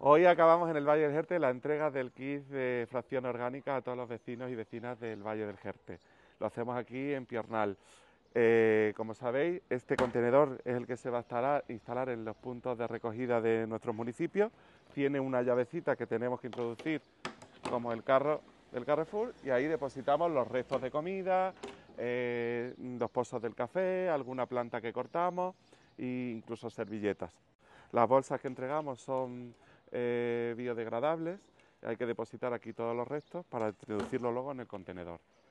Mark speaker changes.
Speaker 1: Hoy acabamos en el Valle del Jerte la entrega del kit de fracción orgánica a todos los vecinos y vecinas del Valle del Jerte. Lo hacemos aquí en Piornal. Como sabéis, este contenedor es el que se va a instalar en los puntos de recogida de nuestros municipios. Tiene una llavecita que tenemos que introducir como el carro del Carrefour y ahí depositamos los restos de comida, los pozos del café, alguna planta que cortamos e incluso servilletas. Las bolsas que entregamos son biodegradables, hay que depositar aquí todos los restos para introducirlo luego en el contenedor.